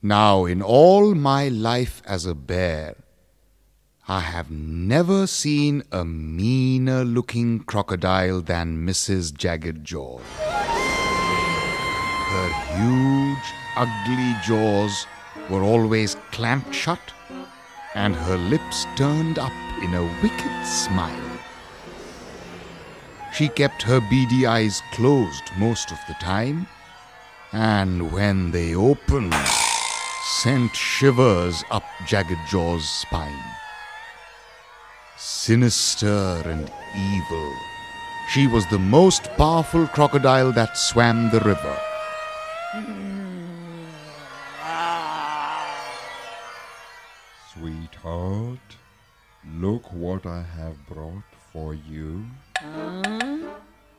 Now, in all my life as a bear, I have never seen a meaner looking crocodile than Mrs. Jagged Jaws. Her huge, ugly jaws were always clamped shut, and her lips turned up in a wicked smile. She kept her beady eyes closed most of the time, and when they opened, sent shivers up Jagged Jaw's spine. Sinister and evil, she was the most powerful crocodile that swam the river. Sweetheart, look what I have brought for you.